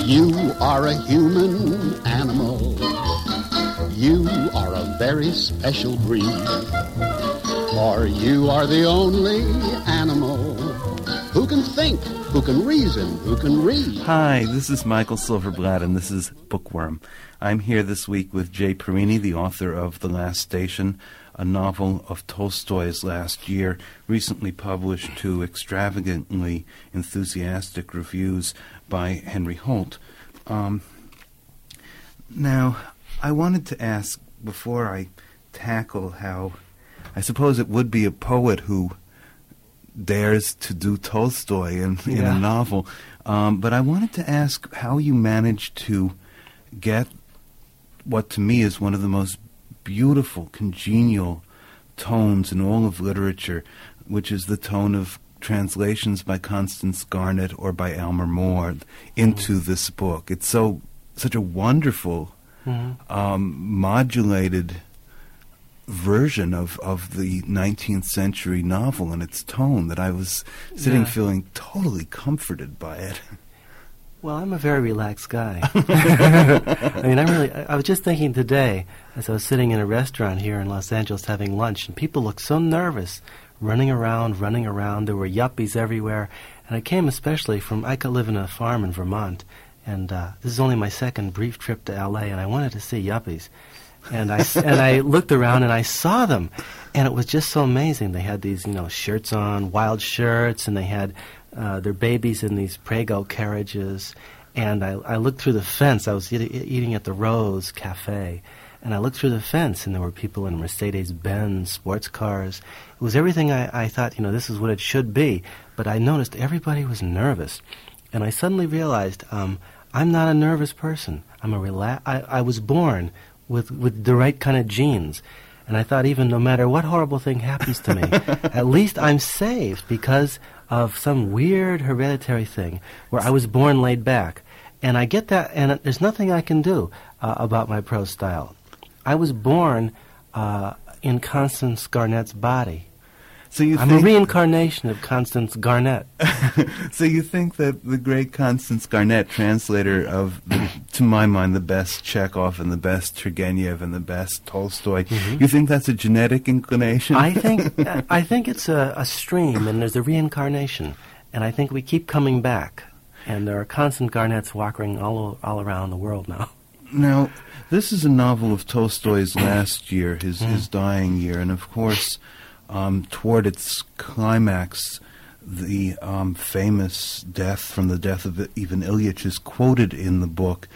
You are a human animal. You are a very special breed. For you are the only animal who can think, who can reason, who can read. Hi, this is Michael Silverblatt, and this is Bookworm. I'm here this week with Jay Perini, the author of The Last Station, a novel of Tolstoy's last year, recently published to extravagantly enthusiastic reviews by Henry Holt. Now, I wanted to ask, before I tackle how, I suppose it would be a poet who dares to do Tolstoy in a novel, but I wanted to ask how you managed to get what to me is one of the most beautiful, congenial tones in all of literature, which is the tone of translations by Constance Garnett or by Elmer Moore into this book. It's such a wonderful, modulated version of the 19th century novel and its tone that I was sitting feeling totally comforted by it. Well, I'm a very relaxed guy. I was just thinking today, as I was sitting in a restaurant here in Los Angeles having lunch, and people looked so nervous, running around. There were yuppies everywhere. And I came especially from, I could live in a farm in Vermont, and this is only my second brief trip to L.A., and I wanted to see yuppies. And I looked around and I saw them, and it was just so amazing. They had these, shirts on, wild shirts, and they had their babies in these Prego carriages. And I looked through the fence. I was eating at the Rose Cafe, and I looked through the fence, and there were people in Mercedes-Benz sports cars. It was everything I thought, this is what it should be. But I noticed everybody was nervous, and I suddenly realized I'm not a nervous person. I was born with the right kind of genes. And I thought, even no matter what horrible thing happens to me, at least I'm saved because of some weird hereditary thing where I was born laid back. And I get that, and there's nothing I can do about my prose style. I was born in Constance Garnett's body. So I'm a reincarnation of Constance Garnett. So you think that the great Constance Garnett, translator of, to my mind, the best Chekhov and the best Turgenev and the best Tolstoy, you think that's a genetic inclination? I think it's a stream, and there's a reincarnation, and I think we keep coming back, and there are Constance Garnetts walking all around the world now. Now, this is a novel of Tolstoy's last year, his dying year, and of course, toward its climax, the famous death from the death of Ivan Ilyich is quoted in the book.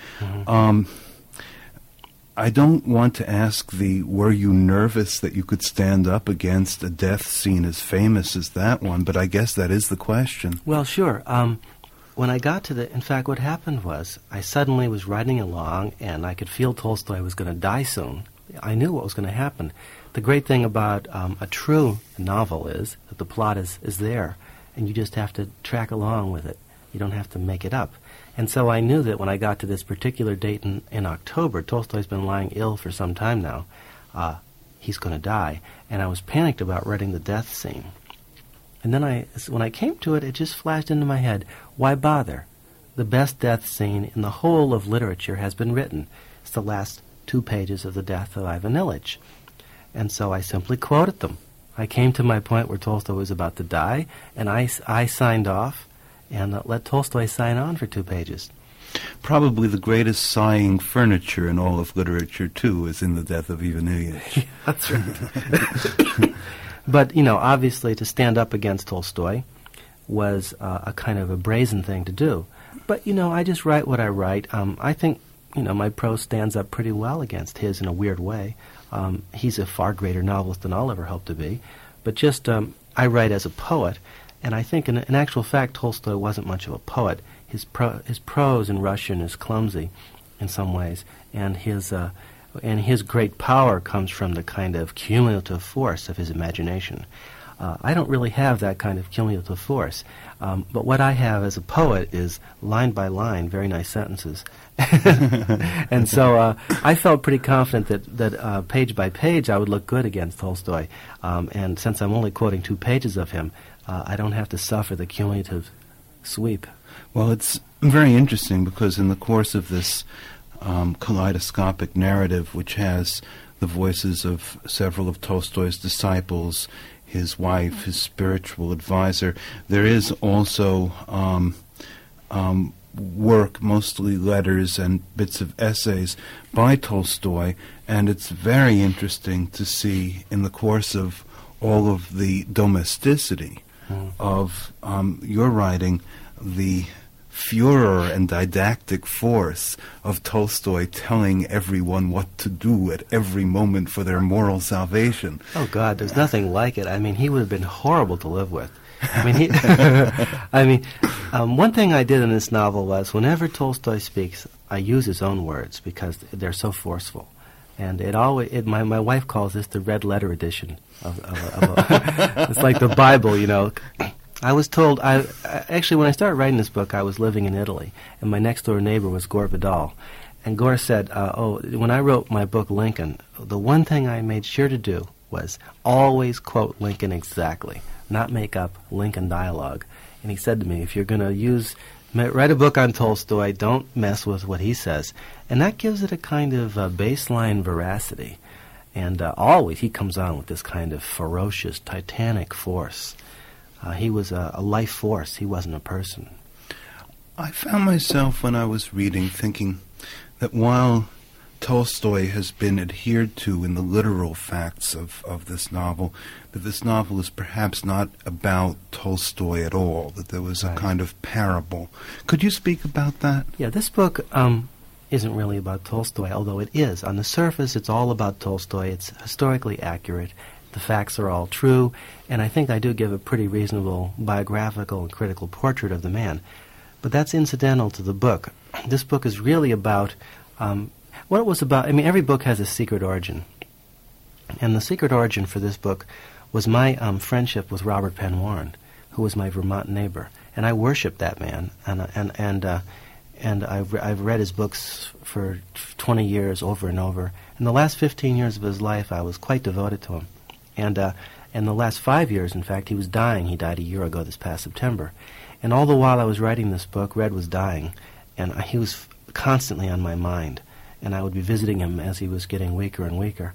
I don't want to ask were you nervous that you could stand up against a death scene as famous as that one, but I guess that is the question. Well, sure. When I got to in fact, what happened was I suddenly was riding along, and I could feel Tolstoy was going to die soon. I knew what was going to happen. The great thing about a true novel is that the plot is there, and you just have to track along with it. You don't have to make it up. And so I knew that when I got to this particular date in October, Tolstoy's been lying ill for some time now. He's going to die. And I was panicked about writing the death scene. And then when I came to it, it just flashed into my head, why bother? The best death scene in the whole of literature has been written. It's the last 2 pages of the death of Ivan Ilyich. And so I simply quoted them. I came to my point where Tolstoy was about to die, and I signed off and let Tolstoy sign on for 2 pages. Probably the greatest sighing furniture in all of literature, too, is in the death of Ivan Ilyich. That's right. But, obviously to stand up against Tolstoy was a kind of a brazen thing to do. But, I just write what I write. I think, my prose stands up pretty well against his in a weird way. He's a far greater novelist than I'll ever hope to be. But just, I write as a poet, and I think in actual fact Tolstoy wasn't much of a poet. His prose in Russian is clumsy in some ways, and his great power comes from the kind of cumulative force of his imagination. I don't really have that kind of cumulative force, but what I have as a poet is line by line, very nice sentences. And so I felt pretty confident that page by page I would look good against Tolstoy. And since I'm only quoting 2 pages of him, I don't have to suffer the cumulative sweep. Well, it's very interesting because in the course of this kaleidoscopic narrative, which has the voices of several of Tolstoy's disciples, his wife, his spiritual advisor, there is also work, mostly letters and bits of essays by Tolstoy, and it's very interesting to see in the course of all of the domesticity of your writing, the furor and didactic force of Tolstoy telling everyone what to do at every moment for their moral salvation. Oh, God, there's nothing like it. I mean, he would have been horrible to live with. I mean, one thing I did in this novel was whenever Tolstoy speaks, I use his own words because they're so forceful. And my wife calls this the red letter edition of it's like the Bible, you know. I was told, actually, when I started writing this book, I was living in Italy, and my next-door neighbor was Gore Vidal. And Gore said, when I wrote my book, Lincoln, the one thing I made sure to do was always quote Lincoln exactly, not make up Lincoln dialogue. And he said to me, if you're going to write a book on Tolstoy, don't mess with what he says. And that gives it a kind of baseline veracity. And always he comes on with this kind of ferocious, titanic force. He was a life force. He wasn't a person. I found myself, when I was reading, thinking that while Tolstoy has been adhered to in the literal facts of this novel, that this novel is perhaps not about Tolstoy at all, that there was a kind of parable. Could you speak about that? Yeah, this book isn't really about Tolstoy, although it is. On the surface, it's all about Tolstoy. It's historically accurate. The facts are all true, and I think I do give a pretty reasonable biographical and critical portrait of the man. But that's incidental to the book. This book is really about what it was about. I mean, every book has a secret origin. And the secret origin for this book was my friendship with Robert Penn Warren, who was my Vermont neighbor. And I worshiped that man. And I've read his books for 20 years over and over. In the last 15 years of his life, I was quite devoted to him. And in the last 5 years, in fact, he was dying. He died a year ago this past September. And all the while I was writing this book, Red was dying. And he was constantly on my mind. And I would be visiting him as he was getting weaker and weaker.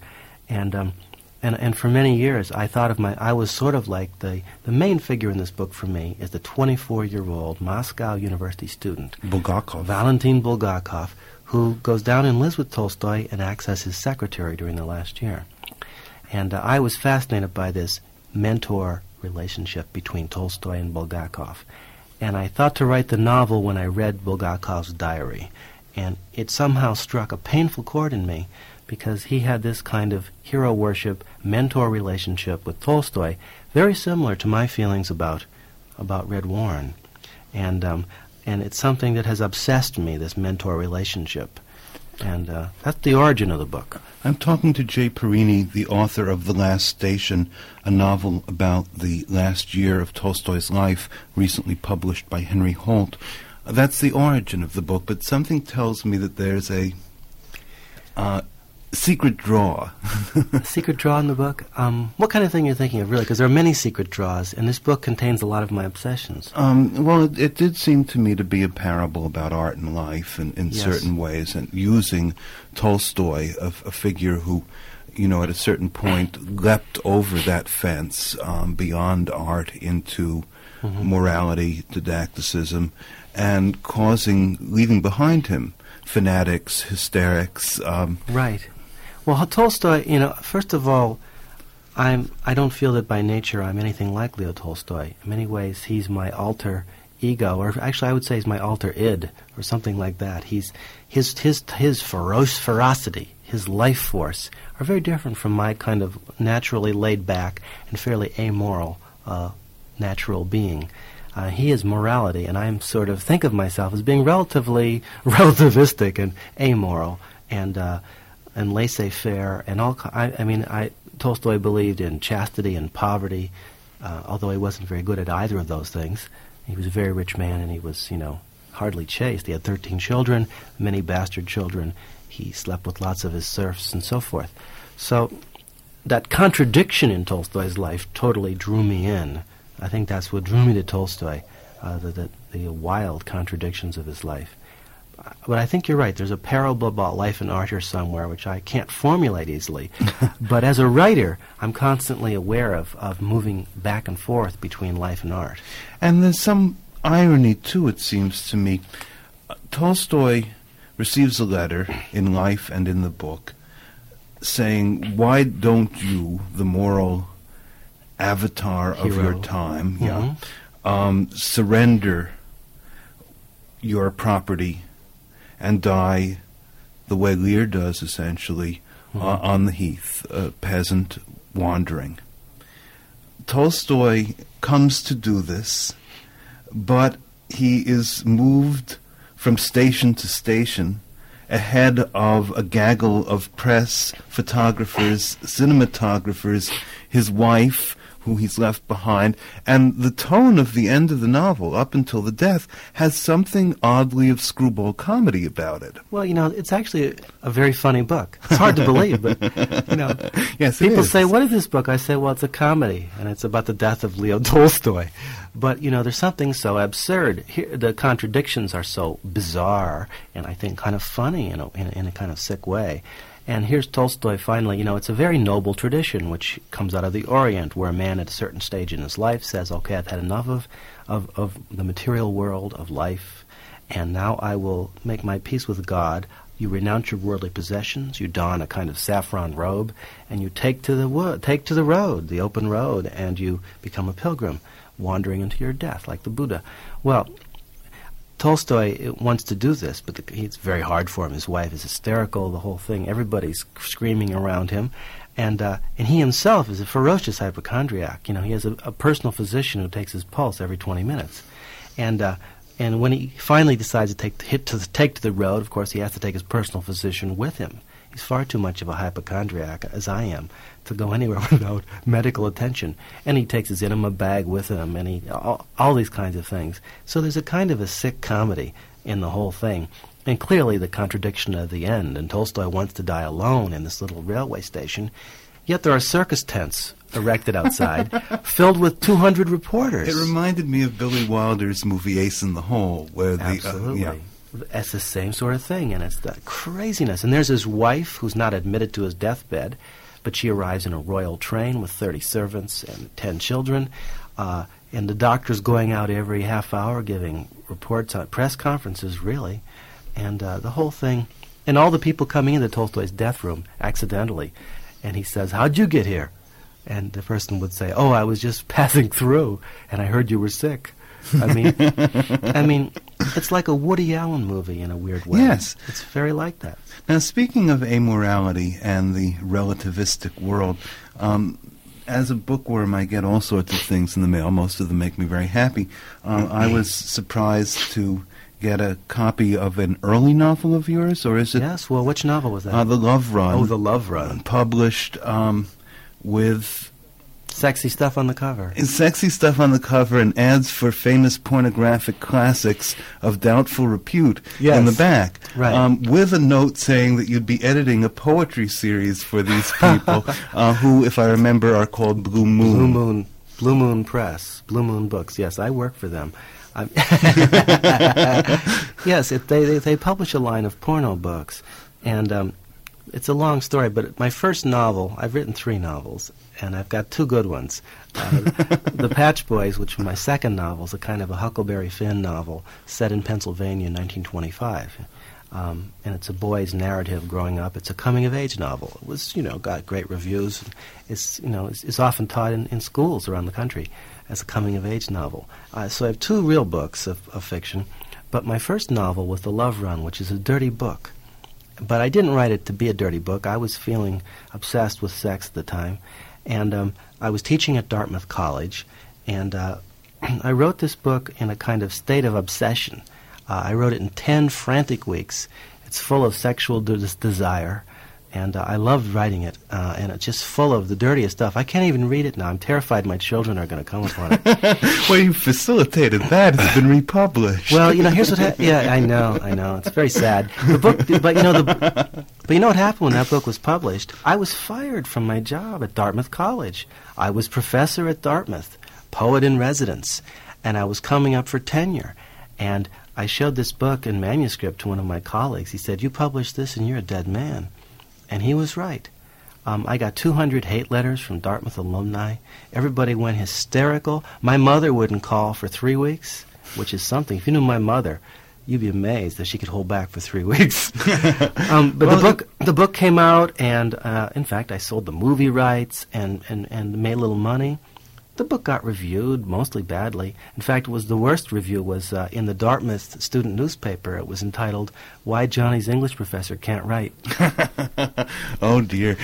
And for many years, I thought I was sort of like the main figure in this book for me is the 24-year-old Moscow University student, Bulgakov. Valentin Bulgakov, who goes down and lives with Tolstoy and acts as his secretary during the last year. And I was fascinated by this mentor relationship between Tolstoy and Bulgakov. And I thought to write the novel when I read Bulgakov's diary. And it somehow struck a painful chord in me because he had this kind of hero worship, mentor relationship with Tolstoy, very similar to my feelings about Red Warren. And it's something that has obsessed me, this mentor relationship. And that's the origin of the book. I'm talking to Jay Perini, the author of The Last Station, a novel about the last year of Tolstoy's life, recently published by Henry Holt. That's the origin of the book, but something tells me that there's a secret draw. A secret draw in the book? What kind of thing are you thinking of, really? Because there are many secret draws, and this book contains a lot of my obsessions. Well, it did seem to me to be a parable about art and life in certain ways, and using Tolstoy, a figure who, at a certain point leapt over that fence beyond art into morality, didacticism, and leaving behind him fanatics, hysterics. Right. Well, Tolstoy, first of all, I don't feel that by nature I'm anything like Leo Tolstoy. In many ways, he's my alter ego, or actually I would say he's my alter id, or something like that. His ferocity, his life force, are very different from my kind of naturally laid back and fairly amoral natural being. He is morality, and I sort of think of myself as being relatively relativistic and amoral and laissez-faire and all. Tolstoy believed in chastity and poverty, although he wasn't very good at either of those things. He was a very rich man, and he was, hardly chaste. He had 13 children, many bastard children. He slept with lots of his serfs and so forth. So that contradiction in Tolstoy's life totally drew me in. I think that's what drew me to Tolstoy. the wild contradictions of his life. But I think you're right. There's a parable about life and art here somewhere, which I can't formulate easily. But as a writer, I'm constantly aware of moving back and forth between life and art. And there's some irony, too, it seems to me. Tolstoy receives a letter in life and in the book saying, why don't you, the moral avatar of your time, surrender your property and die the way Lear does, essentially, on the heath, a peasant wandering. Tolstoy comes to do this, but he is moved from station to station ahead of a gaggle of press, photographers, cinematographers, his wife, who he's left behind, and the tone of the end of the novel, up until the death, has something oddly of screwball comedy about it. Well, it's actually a very funny book. It's hard to believe, but, yes, people say, what is this book? I say, well, it's a comedy, and it's about the death of Leo Tolstoy. But, there's something so absurd. Here, the contradictions are so bizarre, and I think kind of funny in a kind of sick way. And here's Tolstoy finally, it's a very noble tradition which comes out of the Orient, where a man at a certain stage in his life says, okay, I've had enough of the material world, of life, and now I will make my peace with God. You renounce your worldly possessions, you don a kind of saffron robe, and you take to the road, the open road, and you become a pilgrim, wandering into your death, like the Buddha. Well, Tolstoy wants to do this, but it's very hard for him. His wife is hysterical, the whole thing. Everybody's screaming around him. And he himself is a ferocious hypochondriac. He has a personal physician who takes his pulse every 20 minutes. And when he finally decides to take to the road, of course, he has to take his personal physician with him. He's far too much of a hypochondriac, as I am, to go anywhere without medical attention. And he takes his enema bag with him, and all these kinds of things. So there's a kind of a sick comedy in the whole thing. And clearly the contradiction of the end, and Tolstoy wants to die alone in this little railway station, yet there are circus tents erected outside, filled with 200 reporters. It reminded me of Billy Wilder's movie Ace in the Hole, where Absolutely. It's the same sort of thing, and it's that craziness. And there's his wife, who's not admitted to his deathbed, but she arrives in a royal train with 30 servants and 10 children, and the doctor's going out every half hour giving reports on press conferences, really, and the whole thing, and all the people coming into Tolstoy's death room accidentally, and he says, how'd you get here? And the person would say, oh, I was just passing through, and I heard you were sick. I mean, it's like a Woody Allen movie in a weird way. Yes. It's very like that. Now, speaking of amorality and the relativistic world, as a bookworm, I get all sorts of things in the mail. Most of them make me very happy. I was surprised to get a copy of an early novel of yours, or is it? Yes, well, which novel was that? The Love Run. Oh, The Love Run. Published with... Sexy stuff on the cover. Sexy stuff on the cover and ads for famous pornographic classics of doubtful repute in the back. Right. With a note saying that you'd be editing a poetry series for these people, who, if I remember, are called Blue Moon. Blue Moon Press, Blue Moon Books. Yes, I work for them. Yes, they publish a line of porno books, and it's a long story, but my first novel, I've written 3 novels, and I've got 2 good ones. The Patch Boys, which was my second novel, is a kind of a Huckleberry Finn novel set in Pennsylvania in 1925. And it's a boy's narrative growing up. It's a coming-of-age novel. It was, got great reviews. It's often taught in schools around the country as a coming-of-age novel. So I have 2 real books of fiction, but my first novel was The Love Run, which is a dirty book. But I didn't write it to be a dirty book. I was feeling obsessed with sex at the time. And I was teaching at Dartmouth College, and I wrote this book in a kind of state of obsession. I wrote it in 10 frantic weeks. It's full of sexual desire, and I loved writing it, and it's just full of the dirtiest stuff. I can't even read it now. I'm terrified my children are going to come upon it. Well, you facilitated that. It's been republished. Well, here's what yeah, I know. It's very sad. The book, but you know what happened when that book was published? I was fired from my job at Dartmouth College. I was professor at Dartmouth, poet in residence. and I was coming up for tenure. And I showed this book in manuscript to one of my colleagues. He said, "You published this and you're a dead man." And he was right. I got 200 hate letters from Dartmouth alumni. Everybody went hysterical. My mother wouldn't call for 3 weeks, which is something. If you knew my mother, you'd be amazed that she could hold back for 3 weeks. But the book came out, and in fact, I sold the movie rights and made a little money. The book got reviewed, mostly badly. In fact, the worst review was in the Dartmouth student newspaper. It was entitled, "Why Johnny's English Professor Can't Write." Oh, dear.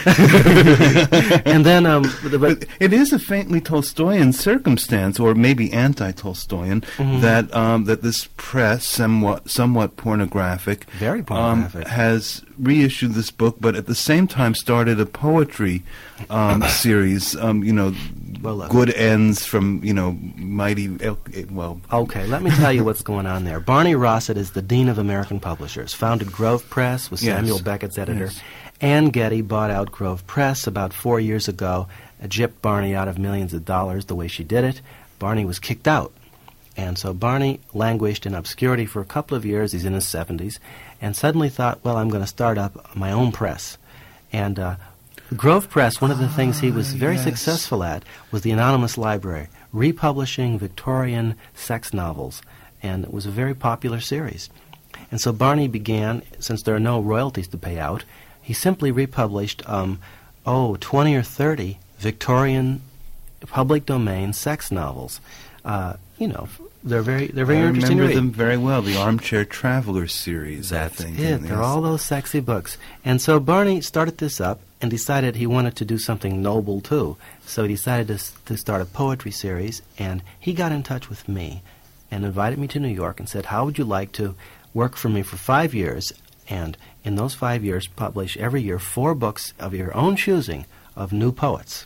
And then... but it is a faintly Tolstoyan circumstance, or maybe anti-Tolstoyan, that this press, somewhat pornographic, very pornographic, has reissued this book, but at the same time started a poetry series, Good Ends from, Mighty... Okay, let me tell you what's going on there. Barney Rossett is the Dean of American Publishers, founded Grove Press, was Samuel Beckett's editor. Yes. Ann Getty bought out Grove Press about 4 years ago, gypped Barney out of millions of dollars the way she did it. Barney was kicked out. And so Barney languished in obscurity for a couple of years. He's in his 70s. And suddenly thought, well, I'm going to start up my own press. And Grove Press, one of the things he was very successful at was the Anonymous Library, republishing Victorian sex novels. And it was a very popular series. And so Barney began, since there are no royalties to pay out, he simply republished 20 or 30 Victorian public domain sex novels. They're very interesting to read. I remember them very well. The Armchair Traveler series. That's it. They're all those sexy books. And so Barney started this up and decided he wanted to do something noble too. So he decided to start a poetry series, and he got in touch with me and invited me to New York and said, "How would you like to work for me for 5 years, and in those 5 years publish every year 4 books of your own choosing of new poets?"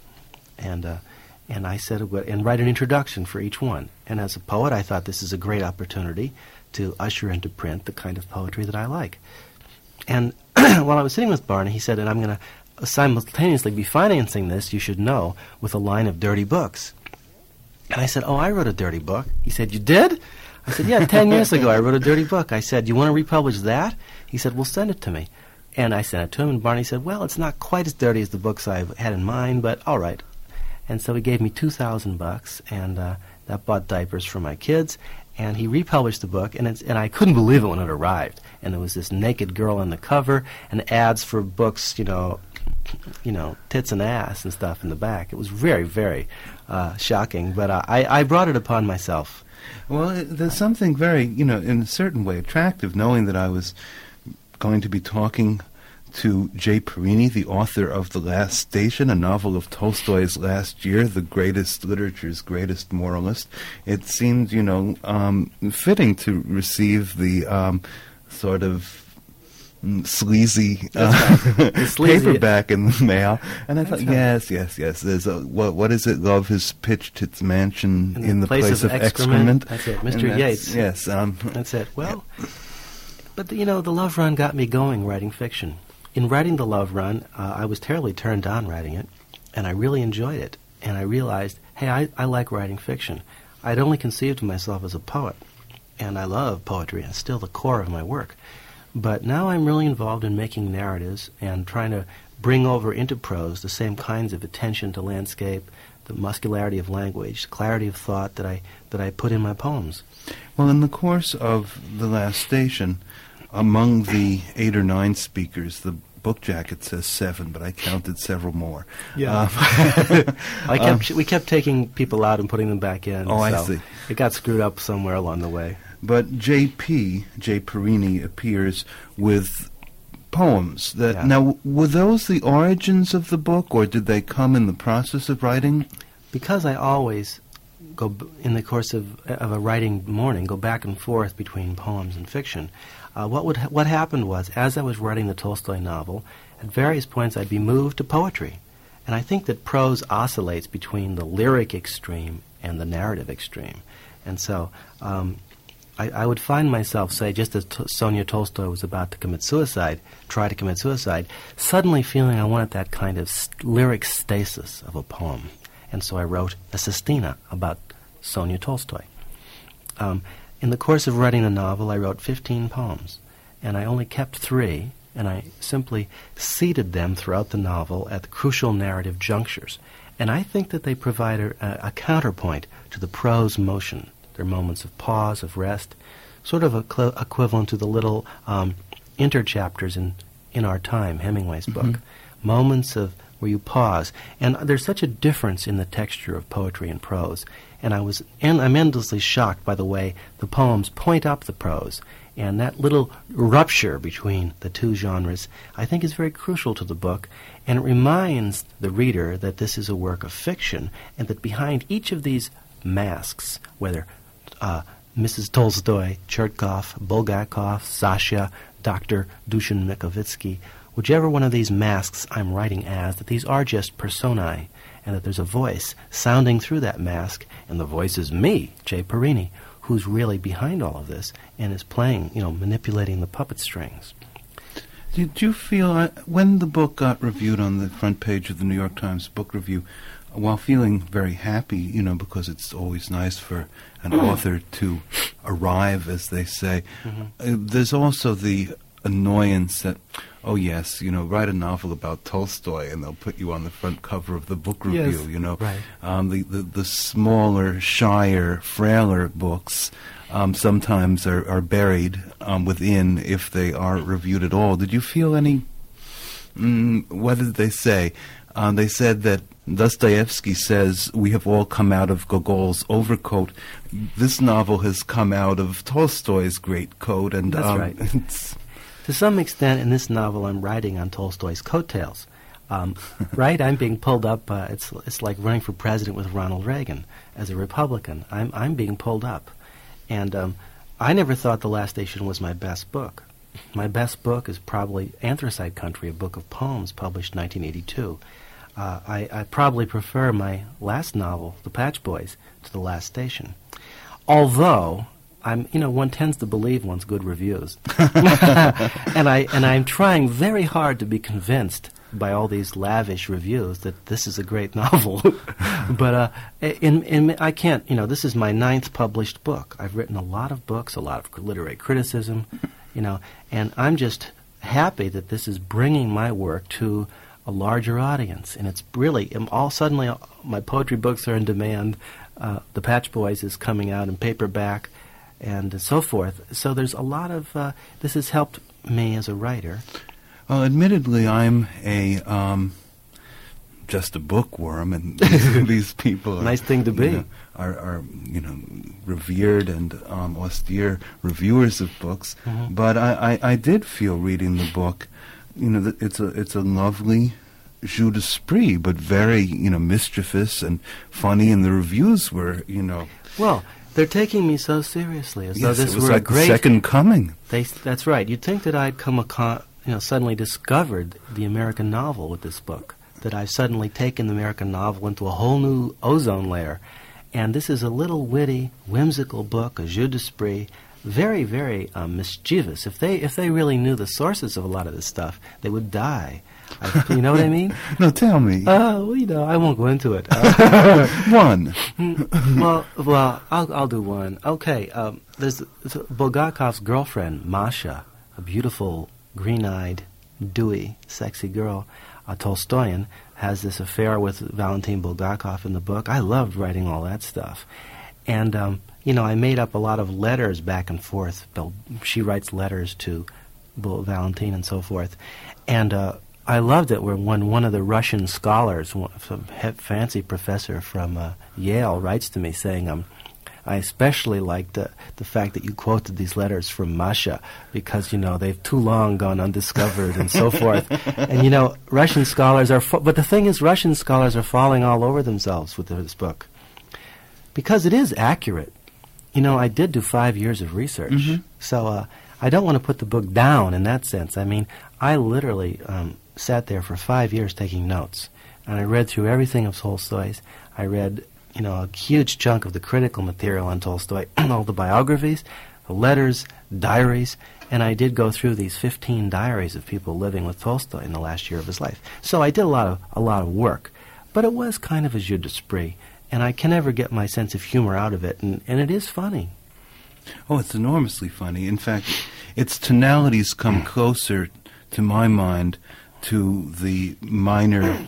And I said, and write an introduction for each one. And as a poet, I thought this is a great opportunity to usher into print the kind of poetry that I like. And while I was sitting with Barney, he said, "And I'm going to simultaneously be financing this, you should know, with a line of dirty books." And I said, "Oh, I wrote a dirty book." He said, "You did?" I said, "Yeah, 10 years ago I wrote a dirty book." I said, "You want to republish that?" He said, "Well, send it to me." And I sent it to him, and Barney said, "Well, it's not quite as dirty as the books I've had in mind, but all right." And so he gave me $2,000, and that bought diapers for my kids. And he republished the book, and I couldn't believe it when it arrived. And there was this naked girl on the cover, and ads for books, tits and ass and stuff in the back. It was very, very shocking, but I brought it upon myself. Well, there's something very, in a certain way attractive, knowing that I was going to be talking to Jay Perini, the author of The Last Station, a novel of Tolstoy's last year, the literature's greatest moralist. It seemed, fitting to receive the sort of sleazy paperback in the mail. And I thought, yes. There's what is it? Love has pitched its mansion in the place of excrement. That's it, Mr. Yates. Yes. That's it. Well, but the Love Run got me going writing fiction. In writing The Love Run, I was terribly turned on writing it, and I really enjoyed it. And I realized, hey, I like writing fiction. I'd only conceived of myself as a poet, and I love poetry, and it's still the core of my work. But now I'm really involved in making narratives and trying to bring over into prose the same kinds of attention to landscape, the muscularity of language, clarity of thought that I put in my poems. Well, in the course of The Last Station, among the 8 or 9 speakers, the book jacket says 7, but I counted several more. Yeah. We kept taking people out and putting them back in. Oh, so I see. It got screwed up somewhere along the way. But Jay Perini, appears with poems. Now, were those the origins of the book, or did they come in the process of writing? Because I always go, in the course of a writing morning, go back and forth between poems and fiction. What happened was, as I was writing the Tolstoy novel, at various points I'd be moved to poetry. And I think that prose oscillates between the lyric extreme and the narrative extreme. And so I would find myself, say, just as Sonia Tolstoy was about to try to commit suicide, suddenly feeling I wanted that kind of lyric stasis of a poem. And so I wrote a sestina about Sonia Tolstoy. In the course of writing the novel, I wrote 15 poems, and I only kept 3, and I simply seeded them throughout the novel at the crucial narrative junctures. And I think that they provide a counterpoint to the prose motion. They're moments of pause, of rest, sort of equivalent to the little interchapters in Our Time, Hemingway's book. Moments of where you pause. And there's such a difference in the texture of poetry and prose. And I'm endlessly shocked by the way the poems point up the prose. And that little rupture between the two genres, I think, is very crucial to the book. And it reminds the reader that this is a work of fiction, and that behind each of these masks, whether Mrs. Tolstoy, Chertkov, Bulgakov, Sasha, Dr. Dushin Mikovitsky, whichever one of these masks I'm writing as, that these are just personae, and that there's a voice sounding through that mask, and the voice is me, Jay Perini, who's really behind all of this and is playing, manipulating the puppet strings. Did you feel, when the book got reviewed on the front page of the New York Times Book Review, while feeling very happy, because it's always nice for an author to arrive, as they say, there's also the annoyance that, oh yes, write a novel about Tolstoy and they'll put you on the front cover of the book review, yes, right. The smaller, shyer, frailer books sometimes are buried within, if they are reviewed at all. Did you feel any, what did they say? They said that Dostoevsky says we have all come out of Gogol's overcoat. This novel has come out of Tolstoy's greatcoat. And that's right. To some extent, in this novel, I'm riding on Tolstoy's coattails. Right? I'm being pulled up. It's like running for president with Ronald Reagan as a Republican. I'm being pulled up. And I never thought The Last Station was my best book. My best book is probably Anthracite Country, a book of poems published in 1982. I probably prefer my last novel, The Patch Boys, to The Last Station. Although one tends to believe one's good reviews, and I'm trying very hard to be convinced by all these lavish reviews that this is a great novel. But I can't. This is my 9th published book. I've written a lot of books, a lot of literary criticism, and I'm just happy that this is bringing my work to a larger audience, and it's really suddenly my poetry books are in demand. The Patch Boys is coming out in paperback, and so forth. So there's a lot of this has helped me as a writer. Admittedly, I'm just a bookworm, and these people are, nice thing to be. Are revered and austere reviewers of books. Mm-hmm. But I did feel reading the book, that it's a lovely jeu d'esprit, but very mischievous and funny, and the reviews were well. They're taking me so seriously, as though this it was were like a great the second coming. That's right. You'd think that I'd suddenly discovered the American novel with this book. That I've suddenly taken the American novel into a whole new ozone layer, and this is a little witty, whimsical book, a jeu d'esprit, very, very mischievous. If they really knew the sources of a lot of this stuff, they would die. You know what I mean? No, tell me. I won't go into it. One. Well, I'll do one. Okay, there's Bulgakov's girlfriend, Masha, a beautiful, green-eyed, dewy, sexy girl. Tolstoyan has this affair with Valentin Bulgakov in the book. I loved writing all that stuff. And, I made up a lot of letters back and forth. She writes letters to Valentin and so forth. And I loved it when one of the Russian scholars, some fancy professor from Yale, writes to me saying, I especially liked the fact that you quoted these letters from Masha because, they've too long gone undiscovered and so forth. And, Russian scholars but the thing is, Russian scholars are falling all over themselves with this book because it is accurate. I did do 5 years of research, so I don't want to put the book down in that sense. I mean, I literally sat there for 5 years taking notes, and I read through everything of Tolstoy's. I read a huge chunk of the critical material on Tolstoy, all the biographies, the letters, diaries, and I did go through these 15 diaries of people living with Tolstoy in the last year of his life. So I did a lot of work, but it was kind of a jeu d'esprit, and I can never get my sense of humor out of it, and it is funny. Oh, it's enormously funny. In fact, its tonalities come closer, to my mind, to the minor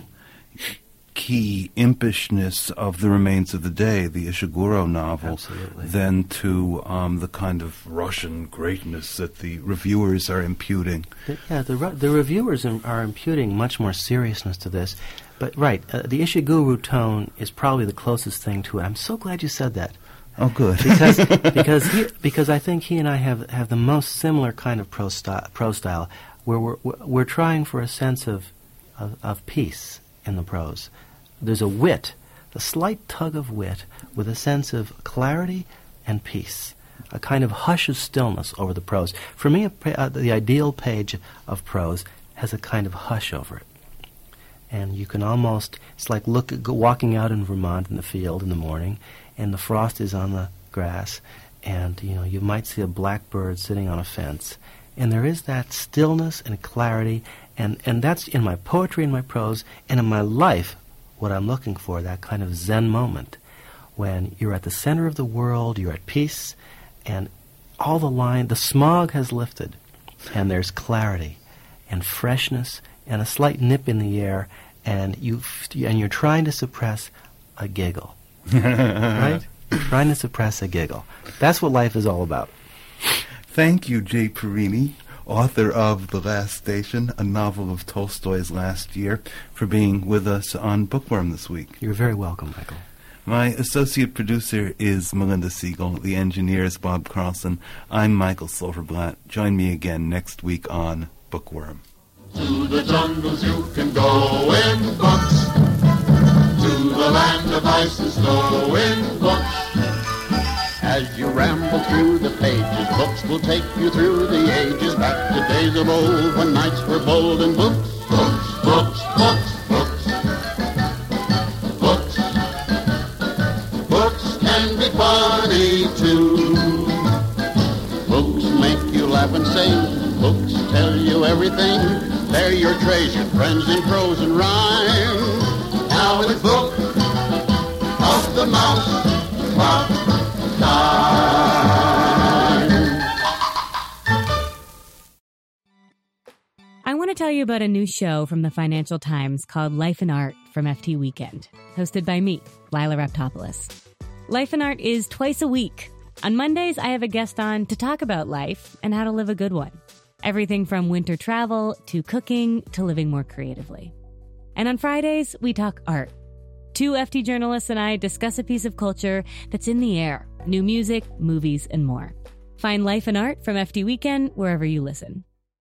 key impishness of The Remains of the Day, the Ishiguro novel, Absolutely. than to the kind of Russian greatness that the reviewers are imputing. The reviewers are imputing much more seriousness to this. But, right, the Ishiguro tone is probably the closest thing to it. I'm so glad you said that. Oh, good. because I think he and I have the most similar kind of prose style, where we're trying for a sense of peace in the prose. There's a wit, a slight tug of wit, with a sense of clarity and peace, a kind of hush of stillness over the prose. For me, the ideal page of prose has a kind of hush over it. And you can almost, it's like walking out in Vermont in the field in the morning, and the frost is on the grass, and you might see a blackbird sitting on a fence, and there is that stillness and clarity, and that's in my poetry and my prose, and in my life, what I'm looking for, that kind of Zen moment, when you're at the center of the world, you're at peace, and the smog has lifted, and there's clarity, and freshness, and a slight nip in the air, and you're trying to suppress a giggle. Right? You're trying to suppress a giggle. That's what life is all about. Thank you, Jay Perini, author of The Last Station, a novel of Tolstoy's last year, for being with us on Bookworm this week. You're very welcome, Michael. My associate producer is Melinda Siegel. The engineer is Bob Carlson. I'm Michael Silverblatt. Join me again next week on Bookworm. To the jungles you can go in books. To the land of ice and snow in books. As you ramble through the pages, books will take you through the ages, back to days of old when nights were bold, and books, books, books, books, books. Books, books can be funny too. Books make you laugh and sing, books tell you everything. They're your treasured friends in prose and rhyme. Now it's Book of the Mouse Clock time. I want to tell you about a new show from the Financial Times called Life and Art from FT Weekend, hosted by me, Lila Raptopoulos. Life and Art is twice a week. On Mondays, I have a guest on to talk about life and how to live a good one. Everything from winter travel to cooking to living more creatively. And on Fridays, we talk art. Two FT journalists and I discuss a piece of culture that's in the air, new music, movies, and more. Find Life and Art from FT Weekend wherever you listen.